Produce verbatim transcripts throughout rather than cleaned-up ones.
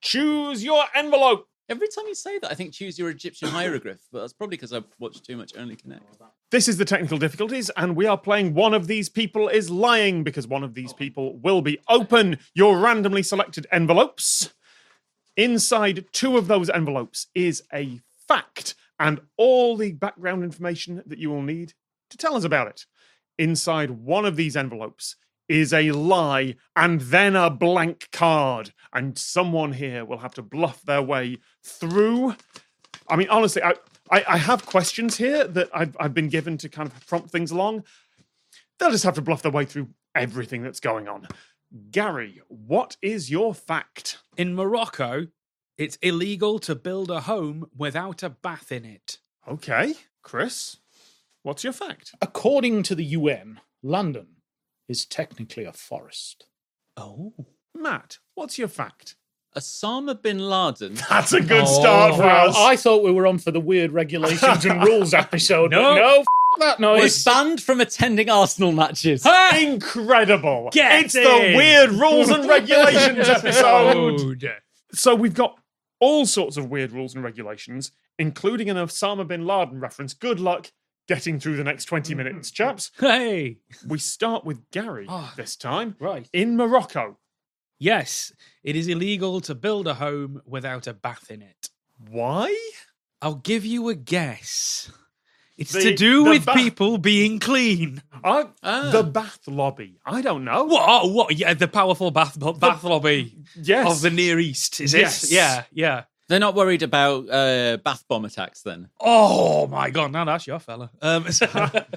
choose your envelope. Every time you say that, I think choose your Egyptian hieroglyph, but that's probably because I've watched too much Only Connect. This is the technical difficulties, and we are playing One of These People is Lying, because one of these people will be open your randomly selected envelopes. Inside two of those envelopes is a fact, and all the background information that you will need to tell us about it. Inside one of these envelopes is a lie, and then a blank card. And someone here will have to bluff their way through. I mean, honestly, I, I, I have questions here that I've, I've been given to kind of prompt things along. They'll just have to bluff their way through everything that's going on. Gary, what is your fact? In Morocco, it's illegal to build a home without a bath in it. Okay. Chris, what's your fact? According to the U N, London is technically a forest. Oh. Matt, what's your fact? Osama bin Laden. That's a good start for Well, us. I thought we were on for the weird regulations and rules episode. No. but no, f- that noise. Was banned from attending Arsenal matches. Incredible. Get it's in. the weird rules and regulations episode. Dude. So we've got all sorts of weird rules and regulations, including an Osama bin Laden reference. Good luck getting through the next twenty minutes, chaps. Hey. We start with Gary Oh, this time. Right. In Morocco. Yes, it is illegal to build a home without a bath in it. Why? I'll give you a guess. It's The- to do the with bath- people being clean. I, Ah. The bath lobby. I don't know. What? Oh, what? Yeah, the powerful bath bath lobby Yes. of the Near East, is Yes. it? Yeah, yeah. They're not worried about uh, bath bomb attacks then? Oh my God! Now that's your fella. Um, so-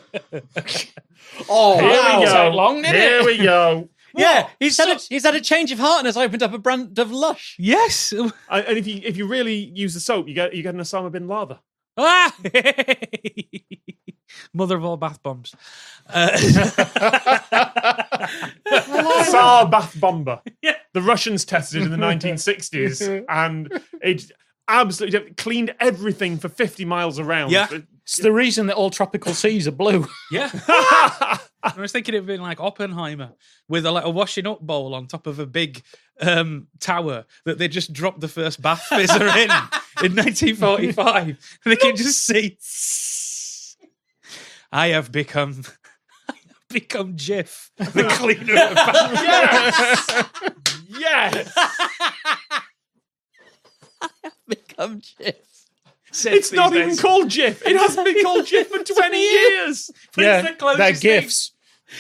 Oh, Here that we didn't go. take long, did Here it? we go. Yeah, he's had, a, he's had a change of heart and has opened up a brand of Lush. yes. And and if you if you really use the soap, you get you get an Osama bin Laden. Ah! Mother of all bath bombs. Uh, Tsar bath bomber. Yeah. The Russians tested it in the nineteen sixties, and it absolutely cleaned everything for fifty miles around. Yeah. It's the reason that all tropical seas are blue. yeah. I was thinking it'd been like Oppenheimer with a, like a washing up bowl on top of a big um, tower that they just dropped the first bath fizzer in in nineteen forty-five. And they can just see. I have become. I have become Jif, the cleaner of bath. Yes. Become Jif. It's not even called Jif. It hasn't been called Jif for twenty years. But yeah, it's the closest they're thing- gifts.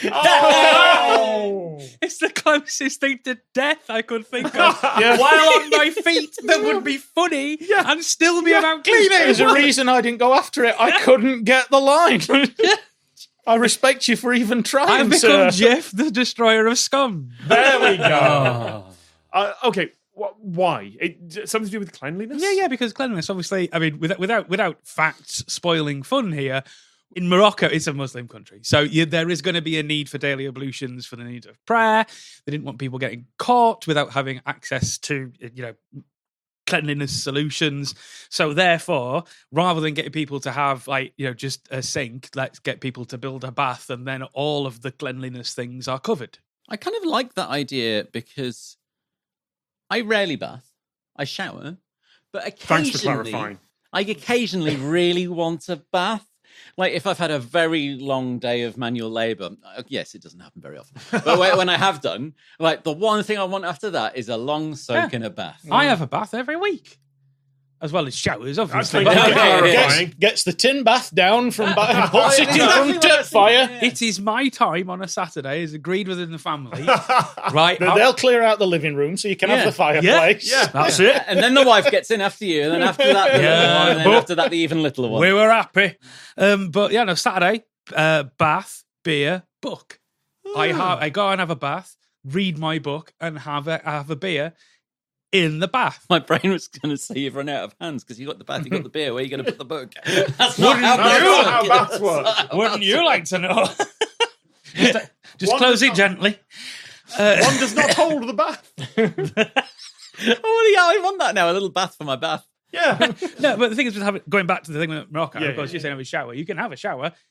Oh. It's the closest thing to death I could think of. Yeah. While on my feet, that would be funny Yeah. and still be Yeah. about cleaning. There's a reason I didn't go after it. I couldn't get the line. I respect you for even I've trying, become sir. Jeff, the destroyer of scum. There we go. Uh, okay, wh- why? It, something to do with cleanliness? Yeah, yeah, because cleanliness, obviously, I mean, without without, without facts spoiling fun here, in Morocco, it's a Muslim country. So you, there is going to be a need for daily ablutions for the needs of prayer. They didn't want people getting caught without having access to, you know, cleanliness solutions. So therefore, rather than getting people to have, like, you know, just a sink, let's get people to build a bath and then all of the cleanliness things are covered. I kind of like that idea because I rarely bath. I shower, but Thanks for occasionally, clarifying. I occasionally really want a bath. Like if I've had a very long day of manual labour, uh, yes, it doesn't happen very often. But when when I have done, like the one thing I want after that is a long soak Yeah. in a bath. I have a bath every week, as well as showers, obviously. Thank you for Okay, yeah. clarifying. Gets, gets the tin bath down from ba- and puts it in Exactly front what I of was fire. thinking, It is my time on a Saturday, as agreed within the family. Right? Then they'll clear out the living room so you can Yeah. have the fireplace. Yeah. That's it. And then the wife gets in after you, and then after that, the Yeah, little one, and then but- after that, the even littler one. We were happy. Um, but yeah, no, Saturday, uh, bath, beer, book. I ha- I go and have a bath, read my book, and have a have a beer in the bath. My brain was going to say you've run out of hands because you got the bath, you got the beer. Where are you going to put the book? That's not Wouldn't how That's baths not work. how baths That's work. not how Wouldn't baths you work. like to know? just just One close does it not- gently. One does not hold the bath. Oh, yeah, I want that now. A little bath for my bath. Yeah. No, but the thing is, with having, going back to the thing with Morocco, Yeah, of course, yeah, you're saying have a shower. You can have a shower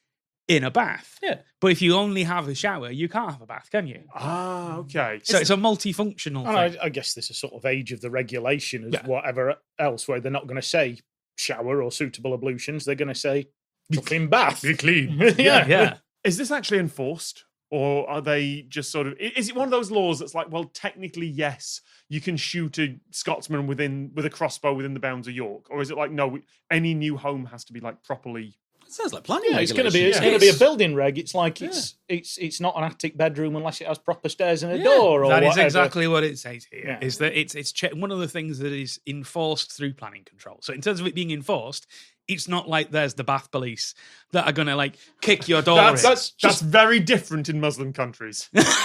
in a bath. Yeah. But if you only have a shower, you can't have a bath, can you? Ah, okay. So it's a multifunctional And thing. I, I guess there's a sort of age of the regulation as Yeah. whatever else, where they're not going to say shower or suitable ablutions. They're going to say fucking bath. Be clean. yeah. yeah. Is this actually enforced? Or are they just sort of... i- Is it one of those laws that's like, well, technically, yes, you can shoot a Scotsman within with a crossbow within the bounds of York? Or is it like, no, any new home has to be like properly... It sounds like planning. Yeah, it's going to be regulations. it's Yeah. going to be a It's- building reg. It's like it's it's it's not an attic bedroom unless it has proper stairs and a Yeah. door or That is whatever. exactly what it says here. Yeah. Is that it's it's che- one of the things that is enforced through planning control. So in terms of it being enforced, it's not like there's the Bath police that are going to like kick your door That's, in. that's, that's very different in Muslim countries.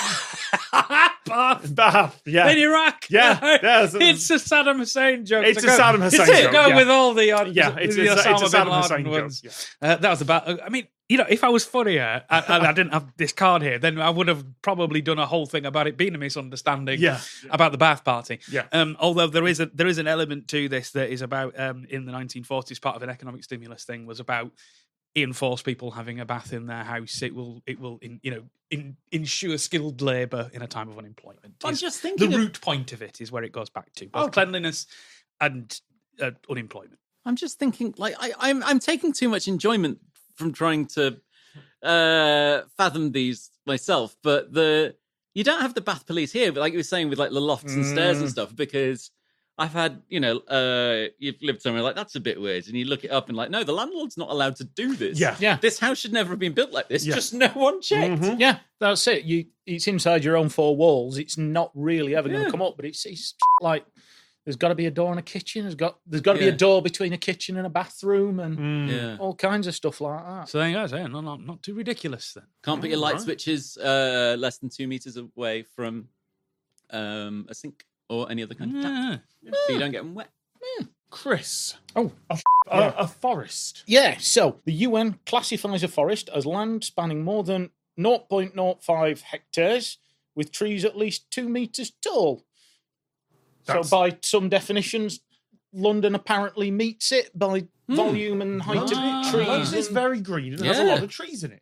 Bath Bath, yeah. in Iraq. Yeah, No, there's a- it's a Saddam Hussein joke. It's to a go- Saddam Hussein to joke, Go yeah. with all the uh, Yeah, it's, the it's, a- Osama it's a bin Saddam Laden Hussein joke. ones. Yeah. Uh, that was about. I mean, you know, if I was funnier and, and I didn't have this card here, then I would have probably done a whole thing about it being a misunderstanding. Yeah. About the Bath Party. Yeah. Um, although there is a there is an element to this that is about um, in the nineteen forties, part of an economic stimulus thing was about enforce people having a bath in their house. It will it will in, you know in, ensure skilled labour in a time of unemployment. I'm Is- just thinking the of- root point of it is where it goes back to both Okay. cleanliness and uh, unemployment. I'm just thinking, like, I, I'm I'm taking too much enjoyment from trying to uh, fathom these myself. But the you don't have the Bath police here, but like you were saying with like the lofts and stairs and stuff, because I've had, you know, uh, you've lived somewhere like that's a bit weird, and you look it up and like, no, the landlord's not allowed to do this. Yeah. Yeah. This house should never have been built like this. Yeah. Just no one checked. Mhm. Yeah, that's it. You it's inside your own four walls. It's not really ever going Yeah. to come up, but it's it's like there's got to be a door in a kitchen. There's got there's got to be Yeah. a door between a kitchen and a bathroom and Mm. Yeah. all kinds of stuff like that. So there you go. So, yeah, not, not not too ridiculous then. Can't put your light Alright. switches uh, less than two meters away from um, a sink or any other kind of tap, Yeah. so you don't get them wet. Chris, Oh, a, Yeah. a forest. yeah. So the U N classifies a forest as land spanning more than zero point zero five hectares with trees at least two meters tall. That's- So by some definitions, London apparently meets it by Hmm. volume and height Ah. of trees. London is and- very green and has a Yeah. lot of trees in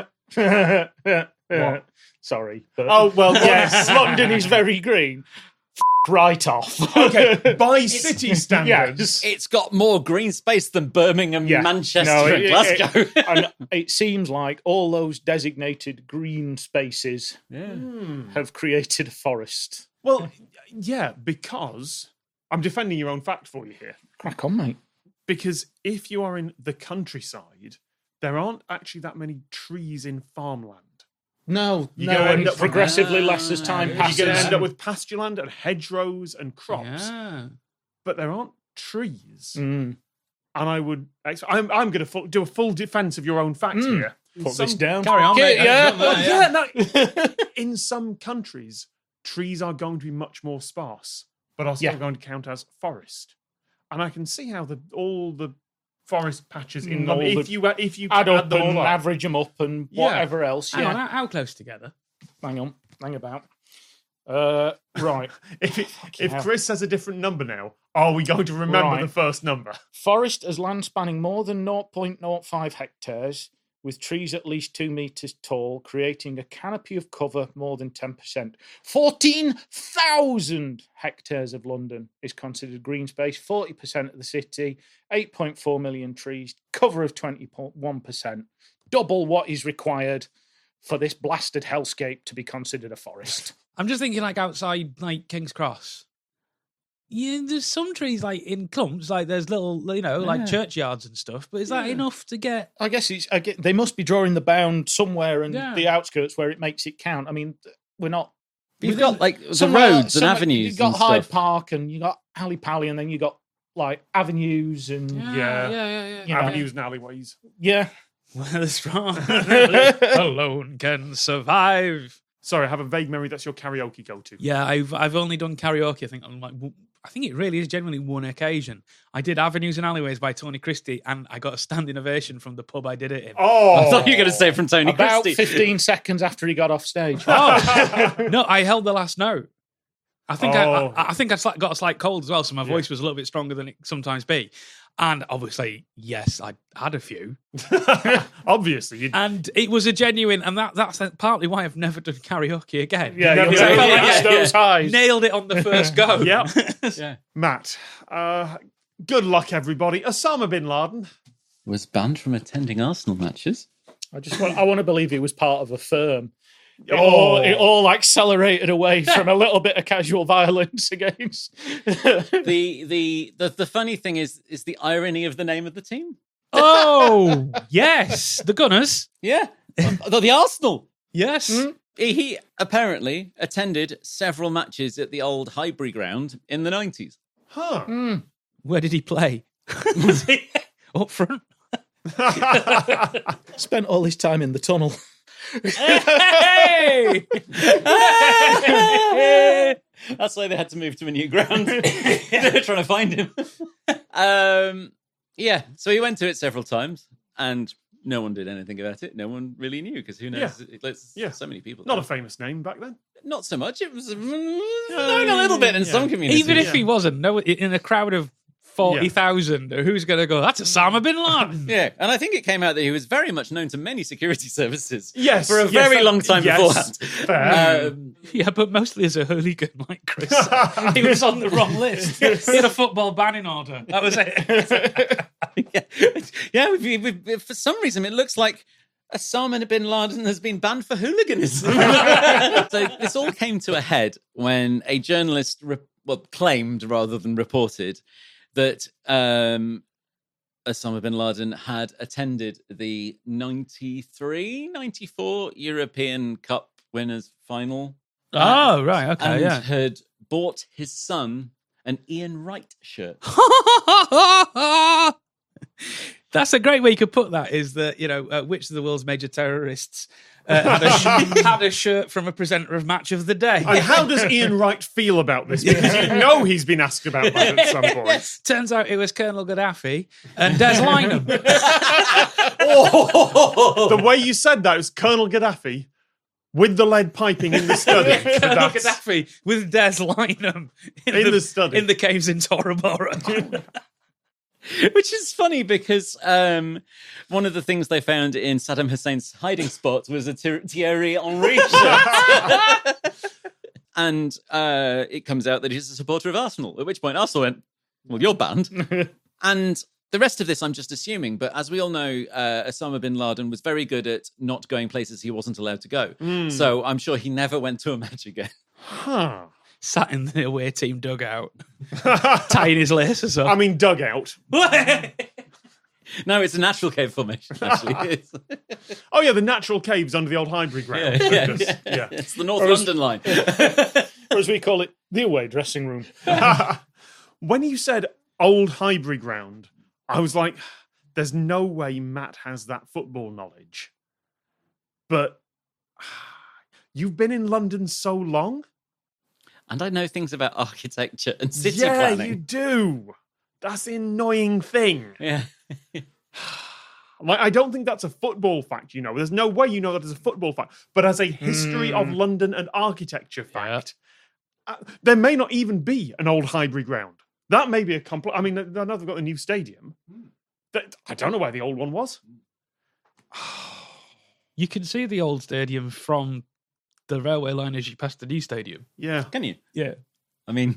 it. What? Sorry. But Oh, well, yes, London is very green. F- right off. Okay, by city standards. It's got more green space than Birmingham, Yeah. Manchester, No, and it- Glasgow. and it seems like all those designated green spaces Hmm. have created a forest. Well, yeah, because I'm defending your own fact for you here. Crack on, mate. Because if you are in the countryside, there aren't actually that many trees in farmland. No, You're no, gonna end and up with- progressively less as time Ah, passes. You're going to end up with pasture land and hedgerows and crops, Yeah. but there aren't trees. Mm. And I would, I'm, I'm going to do a full defense of your own fact Mm. here. Put Some- this down. Carry on, mate. Yeah, That's Well, good, yeah, yeah. no, in some countries, trees are going to be much more sparse, but are still Yeah. going to count as forest. And I can see how the all the forest patches in Mm, London, all if the- you if you Add up them all and up, average them up and Yeah. whatever else. Hang on, Yeah. how, how close together? Hang on. Hang about. Uh, right. if it, if hell. Chris has a different number now, are we going to remember Right. the first number? Forest as land spanning more than zero point zero five hectares, with trees at least two metres tall, creating a canopy of cover more than ten percent. fourteen thousand hectares of London is considered green space, forty percent of the city, eight point four million trees, cover of twenty point one percent. Double what is required for this blasted hellscape to be considered a forest. I'm just thinking like outside like King's Cross. Yeah, there's some trees like in clumps, like there's little, you know, like Yeah. churchyards and stuff. But is that Yeah. enough to get? I guess it's I get, they must be drawing the bound somewhere and Yeah. the outskirts where it makes it count. I mean, we're not. You've got like the somewhere- roads and somewhere- avenues. You've got and Hyde stuff. Park and you got Alley Pally, and then you got like avenues and Yeah, Yeah. yeah, yeah, yeah. You know. Avenues and alleyways. yeah. Well, the strong alone can survive. Sorry, I have a vague memory that's your karaoke go-to. Yeah, I've I've only done karaoke. I think on like w- I think it really is genuinely one occasion. I did Avenues and Alleyways by Tony Christie, and I got a standing ovation from the pub I did it in. Oh, I thought you were going to say from Tony About Christie. fifteen seconds after he got off stage. Oh. No, I held the last note. I think Oh. I, I, I think I slight- got a slight cold as well, so my voice was a little bit stronger than it sometimes be. And obviously, yes, I had a few, Obviously, you and it was a genuine. And that that's partly why I've never done karaoke again. Yeah, Never you done really it. reached Yeah, those highs. Nailed it on the first go. yeah. Yeah. Matt, uh, good luck, everybody. Osama bin Laden. Was banned from attending Arsenal matches. I just want, I want to believe he was part of a firm. It, Oh. all, it all accelerated away from a little bit of casual violence against. The, the the the funny thing is is the irony of the name of the team. Oh yes, the Gunners. Yeah, the, the Arsenal. Yes. He, he apparently attended several matches at the old Highbury ground in the nineties. Huh. Where did he play? Was he up front? Spent all his time in the tunnel. Hey! That's why they had to move to a new ground. They were trying to find him. Um, yeah, so he went to it several times, and no one did anything about it. No one really knew because who knows? Yeah. There's Yeah. so many people. Not a there. famous name back then. Not so much. It was mm, known a little bit in yeah. some communities. Even if he wasn't, no, in a crowd of forty thousand, who's going to go? That's Osama bin Laden. Yeah, and I think it came out that he was very much known to many security services. Yes, for a yes, very that- long time yes, beforehand. fair. Um, Yeah, but mostly as a hooligan, like Chris. He was on the wrong list. He had a football banning order. That was it. yeah, yeah we, we, we, for some reason, it looks like Osama bin Laden has been banned for hooliganism. So this all came to a head when a journalist, re- well, claimed rather than reported that um, Osama bin Laden had attended the ninety-three ninety-four European Cup winners final. Oh, right. Okay, and yeah. had bought his son an Ian Wright shirt. That's a great way you could put that, is that, you know, uh, which of the world's major terrorists uh, had, a sh- had a shirt from a presenter of Match of the Day. And how does Ian Wright feel about this? Because you know he's been asked about that at some point. Turns out it was Colonel Gaddafi and Des Lynam. The way you said that was Colonel Gaddafi with the lead piping in the study. Colonel That's- Gaddafi with Des Lynam in, In the study. in the caves in Tora Bora. Which is funny because um, one of the things they found in Saddam Hussein's hiding spot was a Thie- Thierry Henry shirt. And uh, it comes out that he's a supporter of Arsenal, at which point Arsenal went, well, you're banned. And the rest of this I'm just assuming, but as we all know, uh, Osama bin Laden was very good at not going places he wasn't allowed to go. So I'm sure he never went to a match again. Huh. Sat in the away team dugout, tying his laces up. I mean, dugout. No, it's a natural cave formation, actually. It's, Oh, yeah, the natural caves under the old Highbury ground. yeah, yeah, Goodness, yeah. yeah. It's the North Or is- London line. Or as we call it, the away dressing room. When you said old Highbury ground, I was like, there's no way Matt has that football knowledge. But you've been in London so long. And I know things about architecture and city yeah, planning. you do. That's the annoying thing. Yeah. Like, I don't think that's a football fact, you know. There's no way you know that as a football fact. But as a history of London and architecture fact, uh, there may not even be an old Highbury ground. That may be a complete... I mean, I know they've got a new stadium. That, I don't know where the old one was. You can see the old stadium from the railway line as you pass the new stadium. Yeah. Can you? Yeah. I mean,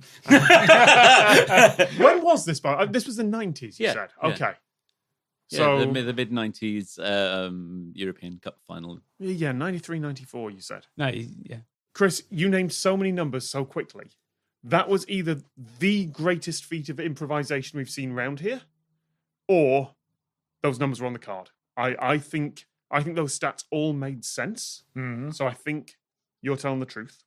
When was this? By? uh, This was the nineties, you Yeah, said? yeah. Okay. yeah, So, the, mid- the mid nineties um, European Cup final. yeah, ninety-three, ninety-four, you said. No, yeah. Chris, you named so many numbers so quickly. That was either the greatest feat of improvisation we've seen around here, or those numbers were on the card. I, I think I think those stats all made sense. So I think you're telling the truth.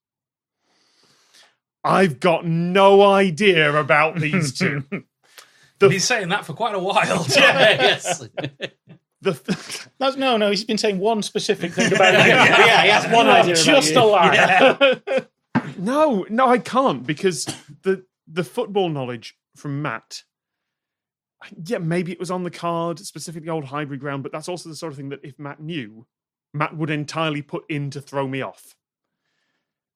I've got no idea about these two. The- He's saying that for quite a while. Yes. The That's, no, no, he's been saying one specific thing about you. Yeah, he has one You are idea about Just you. a lie. no, no, I can't because the the football knowledge from Matt. Yeah, maybe it was on the card, specifically old Highbury ground, but that's also the sort of thing that if Matt knew, Matt would entirely put in to throw me off.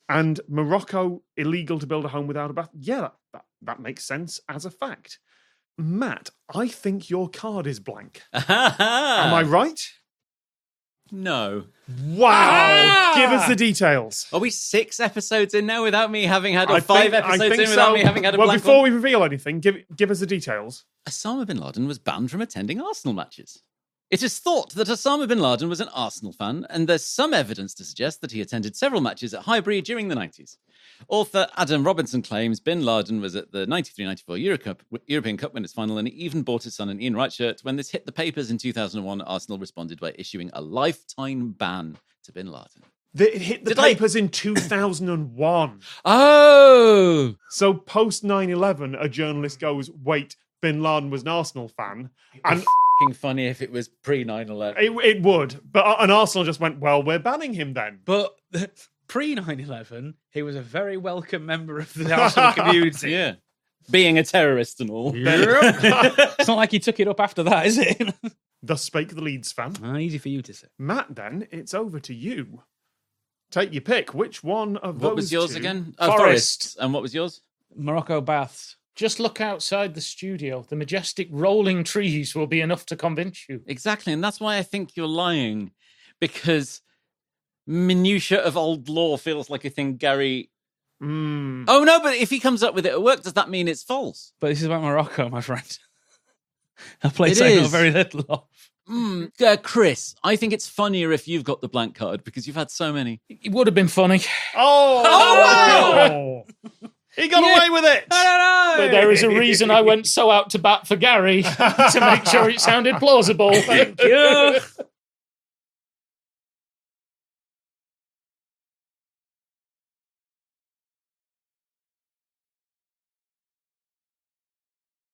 And Morocco, illegal to build a home without a bath. Yeah, that, that, that makes sense as a fact. Matt, I think your card is blank. Am I right? No. Wow! Ah! Give us the details. Are we six episodes in now without me having had, or I five think- I episodes think in without so. me having had a Well, blank before one? we reveal anything, give give us the details. Osama bin Laden was banned from attending Arsenal matches. It is thought that Osama bin Laden was an Arsenal fan, and there's some evidence to suggest that he attended several matches at Highbury during the nineties. Author Adam Robinson claims bin Laden was at the ninety-three ninety-four Euro Cup, European Cup Winners' Final, and he even bought his son an Ian Wright shirt. When this hit the papers in two thousand one, Arsenal responded by issuing a lifetime ban to bin Laden. The- It hit the Did I- papers in two thousand one. Oh! So post nine eleven, a journalist goes, wait, bin Laden was an Arsenal fan. And F***ing funny if it was pre nine eleven. it, it would. But and Arsenal just went, well, we're banning him then. But pre nine eleven, he was a very welcome member of the Arsenal community. Yeah. Being a terrorist and all. It's not like he took it up after that, is it? Thus spake the Leeds fan. Ah, easy for you to say. Matt, then, it's over to you. Take your pick. Which one of those What was yours two- again? Oh, Forest. Forest. And what was yours? Morocco baths. Just look outside the studio. The majestic rolling trees will be enough to convince you. Exactly. And that's why I think you're lying. Because minutiae of old law feels like a thing Gary... Mm. Oh, no, but if he comes up with it at work, does that mean it's false? But this is about Morocco, my friend. A place It I know is. very little of. Mm, uh, Chris, I think it's funnier if you've got the blank card because you've had so many. It would have been funny. Oh! Oh, He got Yeah. away with it! But there is a reason I went so out to bat for Gary to make sure it sounded plausible. Yeah.